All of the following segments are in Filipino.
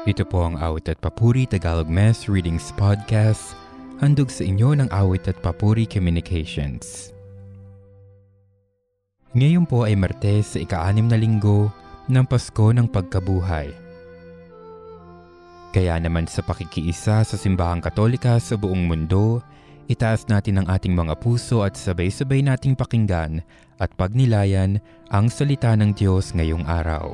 Ito po ang Awit at Papuri Tagalog Mass Readings Podcast, handog sa inyo ng Awit at Papuri Communications. Ngayon po ay Martes sa ika-6 na linggo ng Pasko ng Pagkabuhay. Kaya naman sa pakikiisa sa Simbahang Katolika sa buong mundo, itaas natin ang ating mga puso at sabay-sabay nating pakinggan at pagnilayan ang salita ng Diyos ngayong araw.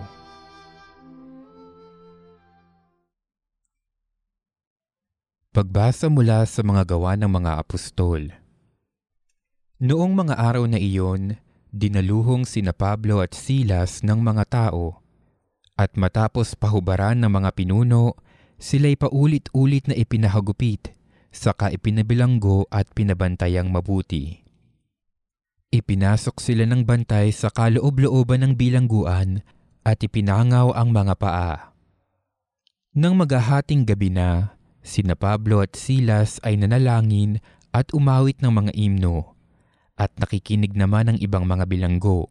Pagbasa mula sa mga gawa ng mga apostol. Noong mga araw na iyon, dinaluhong sina Pablo at Silas ng mga tao, at matapos pahubaran ng mga pinuno, sila'y paulit-ulit na ipinahagupit, saka ipinabilanggo at pinabantayang mabuti. Ipinasok sila ng bantay sa kaloob-looban ng bilangguan at ipinangaw ang mga paa. Nang maghahating gabi na, sina Pablo at Silas ay nanalangin at umawit ng mga imno, at nakikinig naman ng ibang mga bilanggo.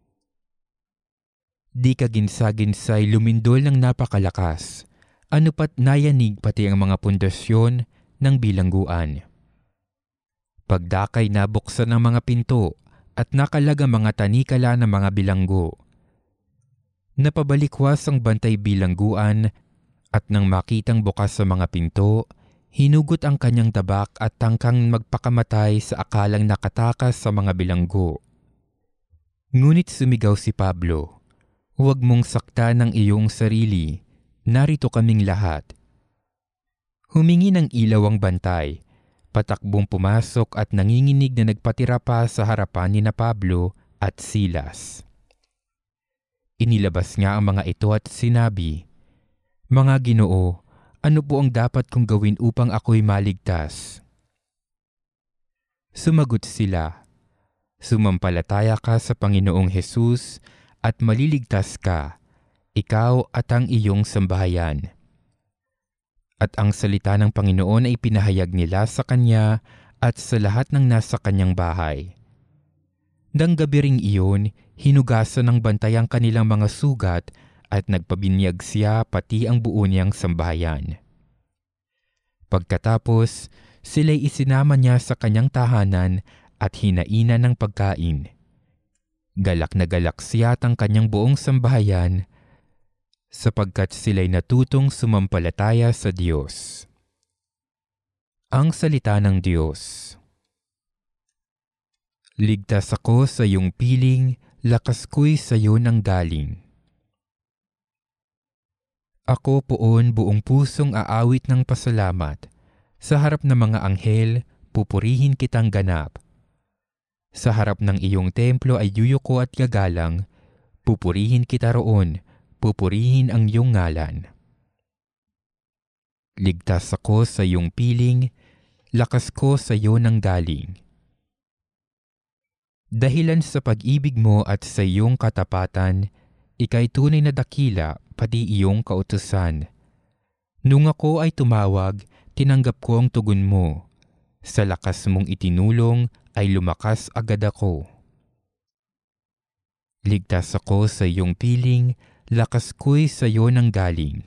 Di kaginsa-ginsay lumindol ng napakalakas, ano pat nayanig pati ang mga pundasyon ng bilangguan. Pagdakay nabuksan ng mga pinto at nakalaga mga tanikala ng mga bilanggo. Napabalikwas ang bantay bilangguan at nang makitang bukas sa mga pinto, hinugot ang kanyang tabak at tangkang magpakamatay sa akalang nakatakas sa mga bilanggo. Ngunit sumigaw si Pablo, "Huwag mong saktan ang iyong sarili, narito kaming lahat." Humingi ng ilaw ang bantay, patakbong pumasok at nanginginig na nagpatira pa sa harapan ni na Pablo at Silas. Inilabas niya ang mga ito at sinabi, "Mga Ginoo, ano po ang dapat kong gawin upang ako'y maligtas?" Sumagot sila, "Sumampalataya ka sa Panginoong Hesus at maliligtas ka, ikaw at ang iyong sambahayan." At ang salita ng Panginoon ay pinahayag nila sa kanya at sa lahat ng nasa kanyang bahay. Nang gabi ring iyon, hinugasan ng bantay ang kanilang mga sugat at nagpabinyag siya pati ang buo niyang sambahayan. Pagkatapos, sila'y isinama niya sa kanyang tahanan at hinainan ng pagkain. Galak na galak siya at ang kanyang buong sambahayan sapagkat sila'y natutong sumampalataya sa Diyos. Ang salita ng Diyos. Ligtas ako sa iyong piling, lakas ko'y sa iyo nang galing. Ako poon buong pusong aawit ng pasalamat. Sa harap ng mga anghel, pupurihin kitang ganap. Sa harap ng iyong templo ay yuyuko at gagalang, pupurihin kita roon, pupurihin ang iyong ngalan. Ligtas ako sa iyong piling, lakas ko sa iyo nang galing. Dahilan sa pag-ibig mo at sa iyong katapatan, ika'y tunay na dakila pati iyong kautusan. Nung ako ay tumawag, tinanggap ko ang tugon mo. Sa lakas mong itinulong ay lumakas agad ako. Ligtas ako sa iyong piling, lakas ko'y sa iyo nang galing.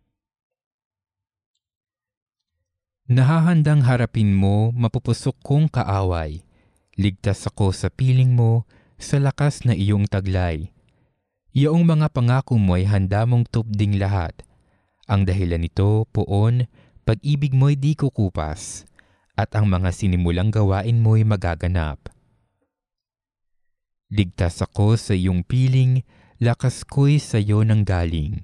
Nahahandang harapin mo mapupusok kong kaaway. Ligtas ako sa piling mo, sa lakas na iyong taglay. Iyong mga pangako mo ay handa mong tupding lahat. Ang dahilan nito, poon, pag-ibig mo'y di kukupas, at ang mga sinimulang gawain mo'y magaganap. Ligtas ako sa iyong piling, lakas ko'y sa iyo nang galing.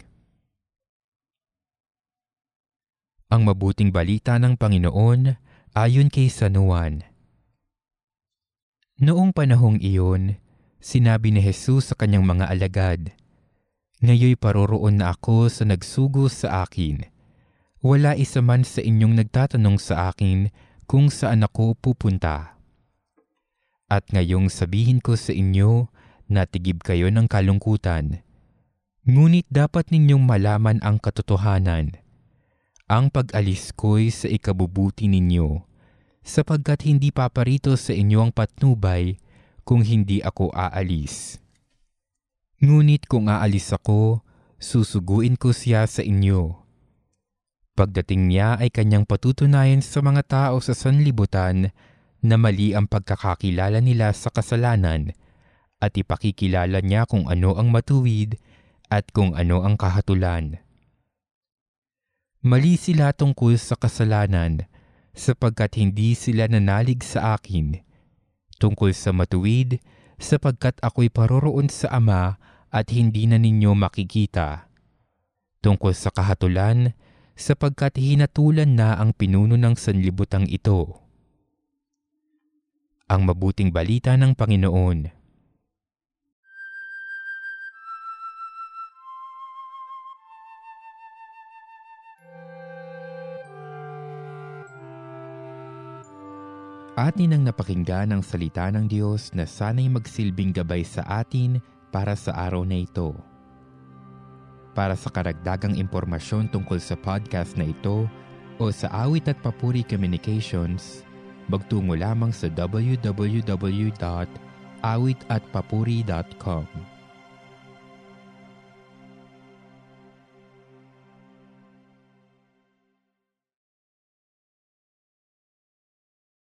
Ang mabuting balita ng Panginoon ayon kay San Juan. Noong panahong iyon, sinabi ni Jesus sa kanyang mga alagad, "Ngayoy paroroon na ako sa nagsugo sa akin. Wala isa man sa inyong nagtatanong sa akin kung saan ako pupunta. At ngayong sabihin ko sa inyo, natigib kayo ng kalungkutan. Ngunit dapat ninyong malaman ang katotohanan. Ang pag-alis ko'y sa ikabubuti ninyo, sapagkat hindi paparito sa inyo ang patnubay kung hindi ako aalis. Ngunit kung aalis ako, susuguin ko siya sa inyo. Pagdating niya ay kanyang patutunayan sa mga tao sa sanlibutan na mali ang pagkakakilala nila sa kasalanan at ipakikilala niya kung ano ang matuwid at kung ano ang kahatulan. Mali sila tungkol sa kasalanan sapagkat hindi sila nanalig sa akin. Tungkol sa matuwid sapagkat ako'y paroroon sa Ama at hindi na ninyo makikita. Tungkol sa kahatulan sapagkat hinatulan na ang pinuno ng sanlibutang ito. Ang mabuting balita ng Panginoon. Atin ang napakinggan ang salita ng Diyos na sana'y magsilbing gabay sa atin para sa araw na ito. Para sa karagdagang impormasyon tungkol sa podcast na ito o sa Awit at Papuri Communications, magtungo lamang sa www.awitatpapuri.com.